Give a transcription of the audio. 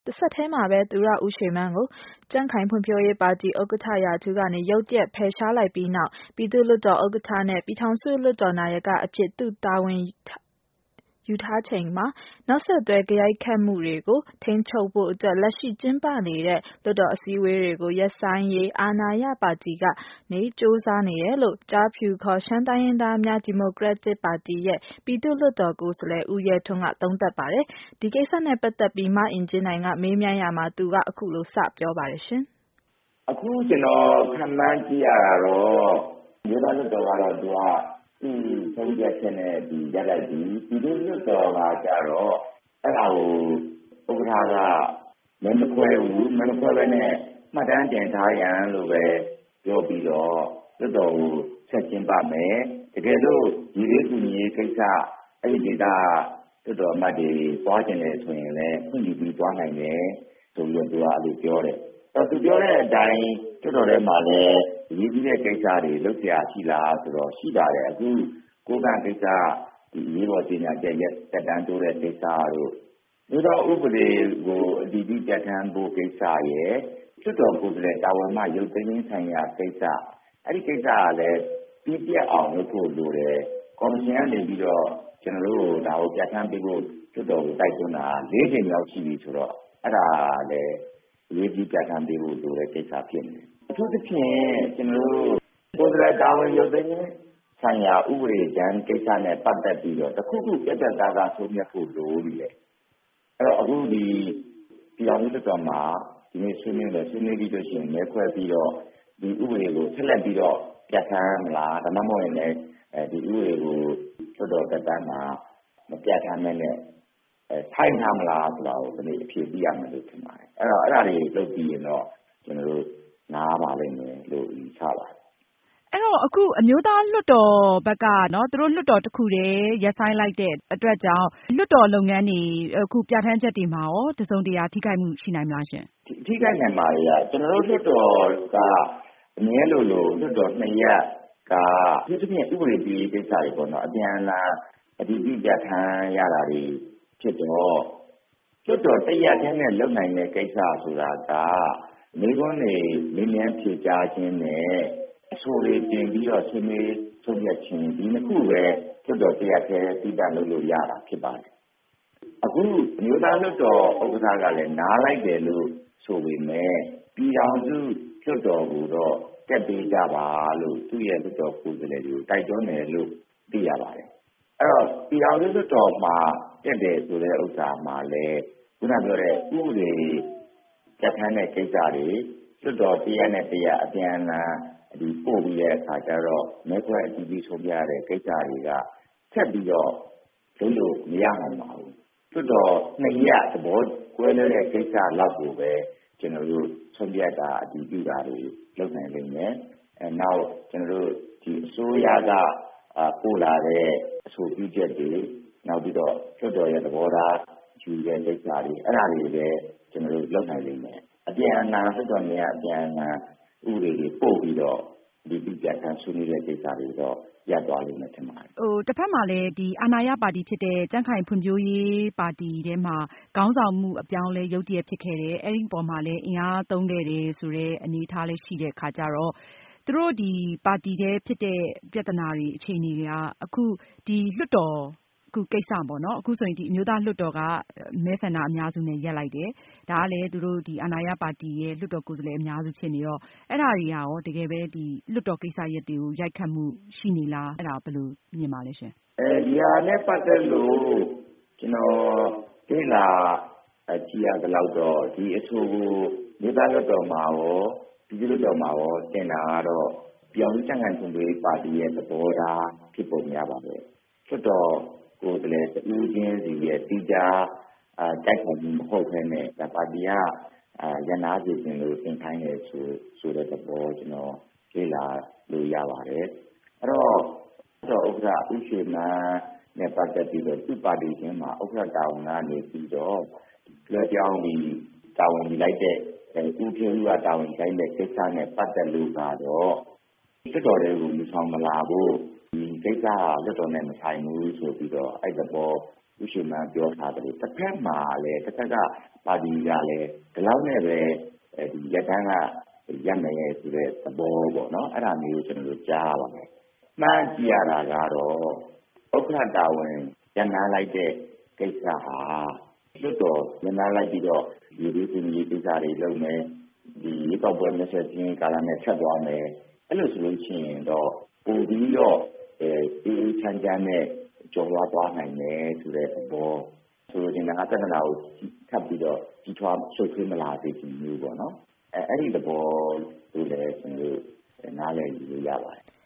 တစ်ဆက်တည်းမှာပဲသူရဦးရွှေမန်းကိုကြံ့ခိုင်ဖွံ့ဖြိုးရေးပါတီဥက္ကဋ္ဌရာထူးကနေရုတ်တရက်ဖယ်ရှားလိုက်ပြီးနောက်ပြည်သူ့လွှတ်တော်ဥက္ကဋ္ဌနဲ့ပြည်ထောင်စုလွှတ်တော်နာယကအဖြစ်သူတာဝန်ယူထားချိန်မှာနောက်ဆက်တွဲဂယိုက်ခတ်မှုတွေကိုထိန်းချုပ်ဖို့အတွက်လက်ရှိကျင်းပနေတဲ့လွှတ်တော်အစည်းအဝေးတွေကိုရပ်ဆိုင်းရေးအာဏာရပါတီကနေကြိုးစားနေတယ်လို့ကျားဖြူခေါ်ရှမ်းတိုင်းရင်းသားများဒီမိုကရက်တစ်ပါတီရဲ့ပြည်သူ့လွှတ်တော်ကိုယ်စားလှယ်ဦးရဲထွန်းကသုံးသပ်ပါတယ်။ဒီကိစ္စနဲ့ပတ်သက်ပြီးမအင်ကြင်းနိုင်ကမေးမြန်းရာမှာသူကအခုလိုစပြောပါတယ်ရှင်။အခုကျွန်တော်ခန့်မှန်းကြည့်ရတာတော့ဒီလိုလွှတ်တော်ကတော့သူကဆုံးဖြတ်ချက်နဲ့ဒီရလိုက်ပြီးဒီလိုလွှတ်တော်ကကြတော့အဲ့ဒါကိုဥက္ကဋ္ဌကမခွဲဘူးမခွဲဘဲနဲ့မှတ်တမ်းတင်ထားရန်လို့ပဲပြောပြီးတော့လွှတ်တော်ကိုဆက်ကျင်းပမယ်တကယ်လို့ဒီလေးကူညီရေးကိစ္စအဲ့ဒီဒေတာလွှတ်တော်အမတ်တွေပွားကျင်တယ်ဆိုရင်လည်းခွင့်ပြုပြီးပွားနိုင်တယ်ဆိုပြီးတော့သူကအဲ့လိုပြောတယ်သူပြောတဲ့အတိုင်းလွှတ်တော်ထဲမှာလည်းရေးပြီးတဲ့ကိစ္စတွေလုပ်เสียရှိလားဆိုတော့ရှိပါတယ်အခုကိုယ်ကကိစ္စဒီရေးပေါ်တင်ညာချက်ရက်တက်တန်းတိုးတဲ့ကိစ္စတို့မြို့တော်ဥပဒေကိုအတည်ပြုပြဋ္ဌာန်းဖို့ကိစ္စရဲ့လွှတ်တော်ကိုယ်စားလှယ်တာဝန်မှရုပ်သိမ်းဆိုင်ရာကိစ္စအဲ့ဒီကိစ္စကလည်းပြည့်ပြည့်အောင်လုပ်ဖို့လိုတယ်ကော်မရှင်ကနေပြီးတော့ကျွန်တော်တို့ဒါကိုပြဋ္ဌာန်းပေးဖို့လွှတ်တော်ကိုတိုက်တွန်းတာ၄ချိန်လောက်ရှိပြီဆိုတော့အဲ့ဒါလည်းရေးပြီးပြဋ္ဌာန်းပေးဖို့လိုတဲ့ကိစ္စဖြစ်နေတယ်အထူးသဖြင့်ကျွန်တော်တို့ကိုယ်စားလှယ်တာဝန်ရုပ်သိမ်းဆိုင်ရာဥပဒေကြမ်းကိစ္စနဲ့ပတ်သက်ပြီးတော့တခုခုပြတ်ပြတ်သားသားဆုံးဖြတ်ဖို့လိုပြီလေအဲ့တော့အခုဒီပြည်အောင်စုတော်မှာဒီနေ့ဆွေးနွေးပြီးလို့ရှိရင်မဲခွဲပြီးတော့ဒီဥပဒေကိုဆက်လက်ပြီးတော့ပြဋ္ဌာန်းမလားဒါမှမဟုတ်ရင်လည်းဒီဥပဒေကိုလွှတ်တော်တက်တန်းမှာမပြဋ္ဌာန်းမဲ့နဲ့ထိုင်ထားမလားဆိုတာကိုဒီနေ့အဖြေပြရမယ်လို့ထင်ပါတယ်အဲ့တော့အဲ့ဒါတွေလုပ်ပြီးရင်တော့ကျွန်တော်တို့နားပါလိမ့်မယ်လို့ယူဆပါတယ်အဲ့တော့အခုအမျိုးသားလွှတ်တော်ဘက်ကနော်သူတို့လွှတ်တော်တစ်ခုတည်းရပ်ဆိုင်းလိုက်တဲ့အတွက်ကြောင့်လွှတ်တော်လုပ်ငန်းတွေအခုပြဋ္ဌာန်းချက်တွေမှာရောတစုံတရာထိခိုက်မှုရှိနိုင်မလားရှင်ထိခိုက်နိုင်ပါရဲ့ကျွန်တော်တို့လွှတ်တော်ကအမြဲလိုလွှတ်တော်2ရက်ကဒီတစ်ပြင်ဥပဒေပြည်ကိစ္စတွေပေါ့နော်အပြန်အလှန်အတည်ပြုပြဋ္ဌာန်းရတာတွေဖြစ်တော့လွှတ်တော်1ရက်တည်းနဲ့လုပ်နိုင်တဲ့ကိစ္စဆိုတာကမိဘတွေလင်းလင်းဖြေကြားခြင်းနဲ့အဆိုတွေတင်ပြီးတော့ဆွေးနွေးဆုံးဖြတ်ခြင်းဒီနှစ်ခုပဲလွှတ်တော်1ရက်တည်းတည်တံ့လို့ရတာဖြစ်ပါတယ်အခုမြို့သားလွှတ်တော်ဥက္ကဋ္ဌကလည်းနားလိုက်တယ်လို့ဆိုပေမဲ့ပြည်ထောင်စုလွှတ်တော်ကိုတော့တက်ပေးကြပါလို့သူ့ရဲ့လွှတ်တော်ကိုယ်စားလှယ်တွေကိုတိုက်တွန်းတယ်လို့သိရပါတယ်အဲ့တော့ပြည်ထောင်စုလွှတ်တော်မှာတက်တယ်ဆိုတဲ့ဥစ္စာမှာလည်းခုနပြောတဲ့ဥပဒေပြဋ္ဌာန်းတဲ့ကိစ္စတွေလွှတ်တော်တရားနဲ့တရားအပြန်အလှန်ဒီပို့ပြီးတဲ့အခါကျတော့မဲခွဲအတည်ပြုဆုံးဖြတ်ရတဲ့ကိစ္စတွေကဆက်ပြီးတော့လုံးလို့မရနိုင်ပါဘူးလွှတ်တော်2ရက်သဘောကွဲတဲ့ကိစ္စလောက်ကိုပဲကျွန်တော်တို့ဆုံးဖြတ်တာအတည်ပြုတာတွေလုပ်နိုင်လိမ့်မယ်နောက်ကျွန်တော်တို့ဒီအစိုးရကပို့လာတဲ့အဆိုပြုချက်တွေနောက်ပြီးတော့လွှတ်တော်ရဲ့သဘောထားယူတဲ့ကိစ္စတွေအဲ့ဒါတွေလည်းကျွန်တော်တို့လုပ်နိုင်လိမ့်မယ်အပြန်အလှန်လွှတ်တော်များအပြန်အလှန်ဥပဒေတွေပို့ပြီးတော့ဒီပြဋ္ဌာန်းဆွေးနွေးတဲ့ကိစ္စတွေတော့ရပ်သွားလိမ့်မယ်ထင်ပါတယ်တစ်ဖက်မှာလည်းဒီအာဏာရပါတီဖြစ်တဲ့ကြံ့ခိုင်ဖွံ့ဖြိုးရေးပါတီထဲမှာခေါင်းဆောင်မှုအပြောင်းလဲရုတ်တရက်ဖြစ်ခဲ့တယ်အဲ့ဒီပေါ်မှာလည်းအင်အားသုံးခဲ့တယ်ဆိုတဲ့အနေအထားလေးရှိတဲ့အခါကျတော့သူတို့ဒီပါတီထဲဖြစ်တဲ့ပြဿနာတွေအခြေအနေတွေကအခုဒီလွှတ်တော်အခုကိစ္စပေါ့နော်အခုဆိုရင်ဒီအမျိုးသားလွှတ်တော်ကမဲဆန္ဒအများစုနဲ့ရပ်လိုက်တယ်ဒါကလည်းသူတို့ဒီအာဏာရပါတီရဲ့လွှတ်တော်ကိုယ်စားလှယ်အများစုဖြစ်နေတော့အဲ့ဒါတွေကရောတကယ်ပဲဒီလွှတ်တော်ကိစ္စရပ်တွေကိုရိုက်ခတ်မှုရှိနေလားအဲ့ဒါဘယ်လိုမြင်ပါလဲရှင်ဒီဟာနဲ့ပတ်သက်လို့ကျွန်တော်သိလာကြည့်ရသလောက်တော့ဒီအဆိုကိုမြို့သားလွှတ်တော်မှာရောပြည်သူ့လွှတ်တော်မှာရောတင်တာကတော့ပြောင်းလဲကြံ့ခိုင်ဖွံ့ဖြိုးရေးပါတီရဲ့သဘောထားဖြစ်ပုံရပါတယ်လွှတ်တော်ကိုယ်စားလှယ်တူချင်းစီရဲ့တိကျတိုက်ခိုက်မှုမဟုတ်ဘဲနဲ့ဒါပါတီကရန်နာစီစဉ်လို့သင်ခိုင်းတယ်ဆိုတဲ့သဘောကျွန်တော်လေ့လာလို့ရပါတယ်အဲ့တော့ဥက္ကဋ္ဌဦးရွှေမန်းနဲ့ပတ်သက်ပြီးတော့သူ့ပါတီချင်းမှာဥက္ကဋ္ဌတာဝန်ကနေပြီးတော့လွှဲပြောင်းပြီးတာဝန်ယူလိုက်တဲ့ဦးဖြိုးဦးကတာဝန်ယူတဲ့ကိစ္စနဲ့ပတ်သက်လို့ကတော့လွှတ်တော်တွေကိုမဆောင်မလာဘူးဒီကိစ္စကလွှတ်တော်နဲ့မဆိုင်ဘူးဆိုပြီးတော့အဲ့သဘောဦးရွှေမန်းပြောထားတယ်တစ်ဖက်မှာလည်းတစ်ဖက်ကပါတီကလည်းဒီလောက်နဲ့ပဲဒီရက်တန်းကရပ်မယ်ဆိုတဲ့သဘောပေါ့နော်အဲ့ဒါမျိုးကျွန်တော်တို့ကြားရပါတယ်မှန်းကြည့်ရတာကတော့ဥက္ကဋ္ဌတာဝန်ရန်နာလိုက်တဲ့ကိစ္စဟာလွတ်တော်ရန်နာလိုက်ပြီးတော့ဒီလိုစီမီကိစ္စတွေလုပ်မယ်ဒီရေကောက်ပွဲမျက်စိချင်းကာလနဲ့ဆက်သွားမယ်အဲ့လိုဆိုလို့ရှိရင်တော့ပို့ပြီးတော့အေးချမ်းချမ်းနဲ့ကြော်လွှားသွားနိုင်တယ်ဆိုတဲ့သဘောဆိုလိုချင်တာကပြဿနာကိုထပ်ပြီးတော့ကြီးထွားရှုပ်ထွေးမလာစေချင်ဘူးပေါ့နော်အဲ့ဒီသဘောလို့လည်းကျွန်တော်နားလည်ယူလို့ရပါတယ်